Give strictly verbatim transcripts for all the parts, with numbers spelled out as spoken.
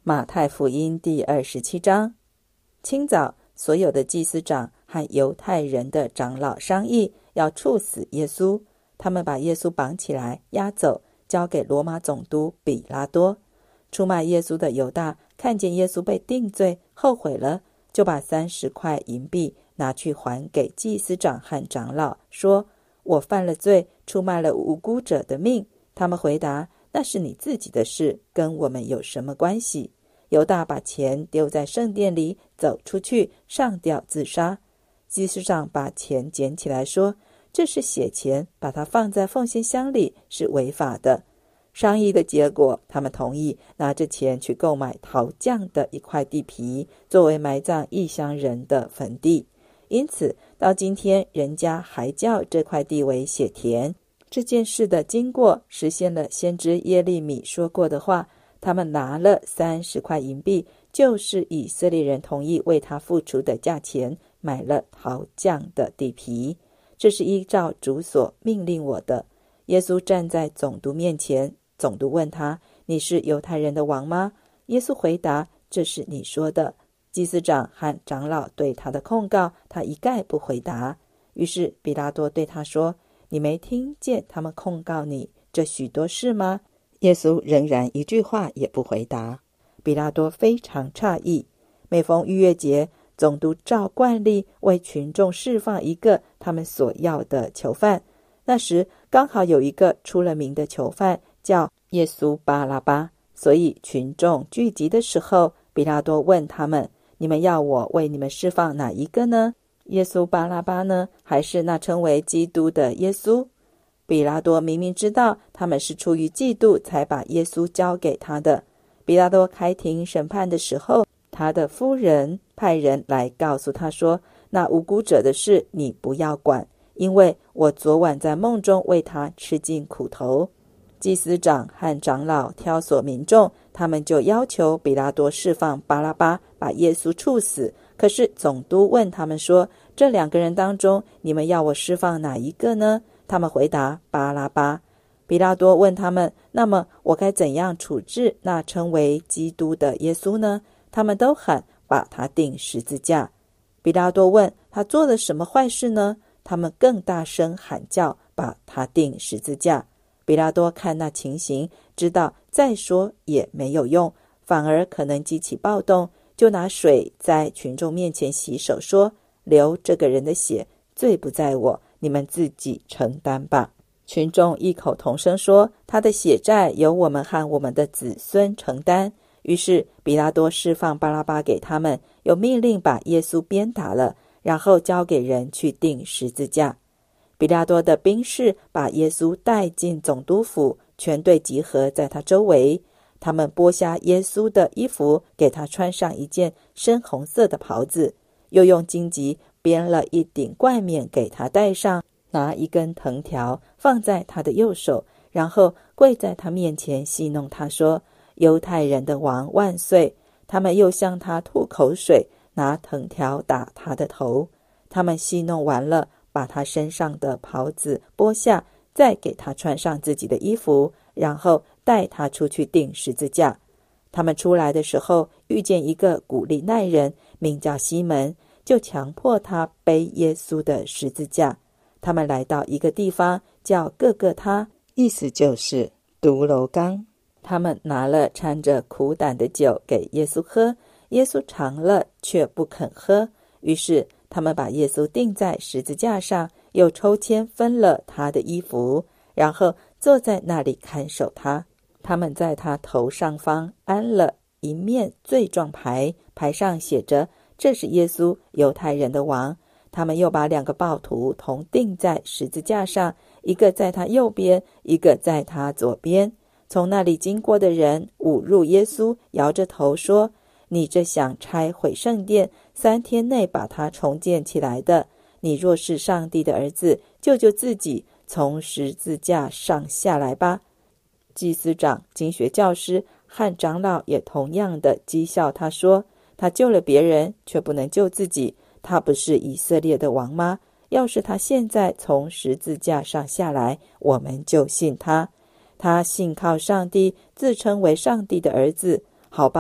马太福音第二十七章。清早，所有的祭司长和犹太人的长老商议要处死耶稣，他们把耶稣绑起来押走，交给罗马总督比拉多。出卖耶稣的犹大看见耶稣被定罪，后悔了，就把三十块银币拿去还给祭司长和长老，说：我犯了罪，出卖了无辜者的命。他们回答：那是你自己的事，跟我们有什么关系？犹大把钱丢在圣殿里，走出去上吊自杀。祭司长把钱捡起来说：这是血钱，把它放在奉献箱里是违法的。商议的结果，他们同意拿着钱去购买陶匠的一块地皮，作为埋葬异乡人的坟地。因此到今天人家还叫这块地为血田。这件事的经过实现了先知耶利米说过的话，他们拿了三十块银币，就是以色列人同意为他付出的价钱，买了陶匠的地皮。这是依照主所命令我的。耶稣站在总督面前，总督问他：你是犹太人的王吗？耶稣回答：这是你说的。祭司长和长老对他的控告，他一概不回答。于是比拉多对他说：你没听见他们控告你这许多事吗？耶稣仍然一句话也不回答。比拉多非常诧异。每逢逾越节，总督照惯例为群众释放一个他们所要的囚犯。那时刚好有一个出了名的囚犯叫耶稣巴拉巴，所以群众聚集的时候，比拉多问他们：你们要我为你们释放哪一个呢？耶稣巴拉巴呢，还是那称为基督的耶稣？比拉多明明知道他们是出于嫉妒才把耶稣交给他的。比拉多开庭审判的时候，他的夫人派人来告诉他说：那无辜者的事你不要管，因为我昨晚在梦中为他吃尽苦头。祭司长和长老挑唆民众，他们就要求比拉多释放巴拉巴，把耶稣处死。可是总督问他们说：这两个人当中，你们要我释放哪一个呢？他们回答：巴拉巴。比拉多问他们：那么我该怎样处置那称为基督的耶稣呢？他们都喊：把他钉十字架。比拉多问：他做了什么坏事呢？他们更大声喊叫：把他钉十字架。比拉多看那情形，知道再说也没有用，反而可能激起暴动，就拿水在群众面前洗手，说：流这个人的血，罪不在我，你们自己承担吧。群众异口同声说：他的血债由我们和我们的子孙承担。于是比拉多释放巴拉巴给他们，又命令把耶稣鞭打了，然后交给人去钉十字架。比拉多的兵士把耶稣带进总督府，全队集合在他周围。他们剥下耶稣的衣服，给他穿上一件深红色的袍子，又用荆棘编了一顶冠冕给他戴上，拿一根藤条放在他的右手，然后跪在他面前戏弄他说：犹太人的王万岁。他们又向他吐口水，拿藤条打他的头。他们戏弄完了，把他身上的袍子剥下，再给他穿上自己的衣服，然后带他出去钉十字架。他们出来的时候，遇见一个古利奈人，名叫西门，就强迫他背耶稣的十字架。他们来到一个地方叫各各他，意思就是独楼缸。他们拿了掺着苦胆的酒给耶稣喝，耶稣尝了却不肯喝。于是他们把耶稣钉在十字架上，又抽签分了他的衣服，然后坐在那里看守他。他们在他头上方安了一面罪状牌，牌上写着：这是耶稣，犹太人的王。他们又把两个暴徒同钉在十字架上，一个在他右边，一个在他左边。从那里经过的人侮辱耶稣，摇着头说：你这想拆毁圣殿，三天内把它重建起来的，你若是上帝的儿子，救救自己，从十字架上下来吧。祭司长、经学教师和长老也同样的讥笑他说：他救了别人，却不能救自己，他不是以色列的王吗？要是他现在从十字架上下来，我们就信他。他信靠上帝，自称为上帝的儿子，好吧，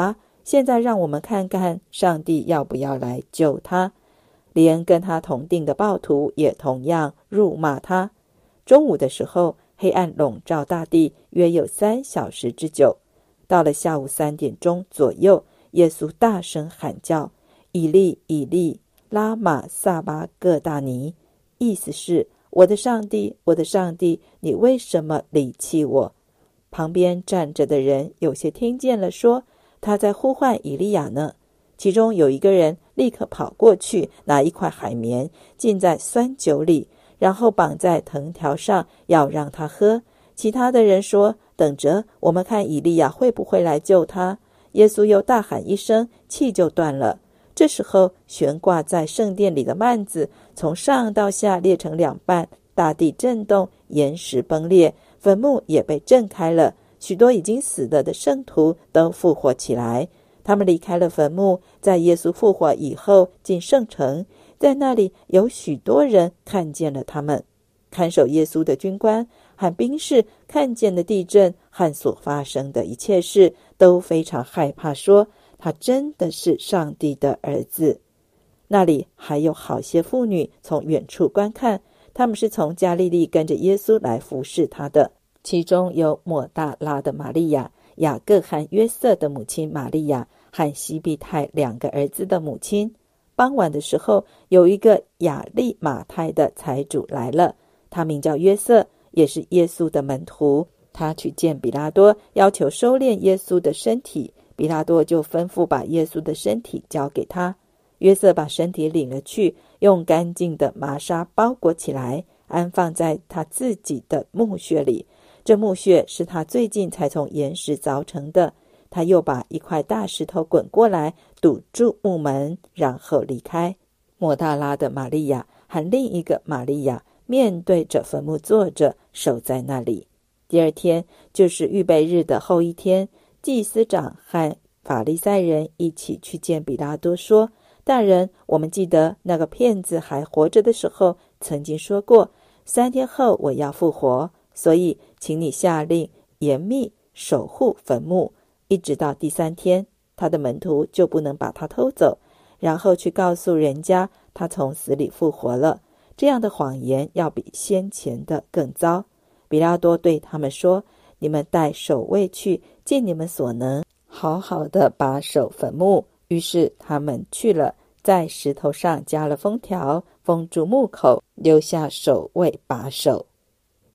现在让我们看看上帝要不要来救他。连跟他同定的暴徒也同样辱骂他。中午的时候，黑暗笼罩大地，约有三小时之久。到了下午三点钟左右，耶稣大声喊叫：以利以利拉玛撒巴各大尼，意思是我的上帝，我的上帝，你为什么离弃我？旁边站着的人有些听见了，说他在呼唤以利亚呢。其中有一个人立刻跑过去，拿一块海绵浸在酸酒里，然后绑在藤条上，要让他喝。其他的人说，等着，我们看以利亚会不会来救他。耶稣又大喊一声，气就断了。这时候悬挂在圣殿里的幔子从上到下裂成两半，大地震动，岩石崩裂，坟墓也被震开了，许多已经死了的圣徒都复活起来。他们离开了坟墓，在耶稣复活以后进圣城，在那里有许多人看见了他们。看守耶稣的军官和兵士看见了地震和所发生的一切事，都非常害怕，说他真的是上帝的儿子。那里还有好些妇女从远处观看，他们是从加利利跟着耶稣来服侍他的，其中有抹大拉的玛利亚、雅各和约瑟的母亲玛利亚和西庇太两个儿子的母亲。傍晚的时候，有一个亚利马太的财主来了，他名叫约瑟，也是耶稣的门徒。他去见比拉多，要求收敛耶稣的身体。比拉多就吩咐把耶稣的身体交给他。约瑟把身体领了去，用干净的麻纱包裹起来，安放在他自己的墓穴里。这墓穴是他最近才从岩石凿成的。他又把一块大石头滚过来，堵住墓门，然后离开。抹大拉的玛利亚和另一个玛利亚面对着坟墓坐着，守在那里。第二天，就是预备日的后一天，祭司长和法利赛人一起去见比拉多，说：大人，我们记得那个骗子还活着的时候，曾经说过，三天后我要复活，所以请你下令严密守护坟墓，一直到第三天，他的门徒就不能把他偷走，然后去告诉人家他从死里复活了。这样的谎言要比先前的更糟。比拉多对他们说：你们带守卫去，尽你们所能，好好的把守坟墓。于是他们去了，在石头上加了封条，封住墓口，留下守卫把守。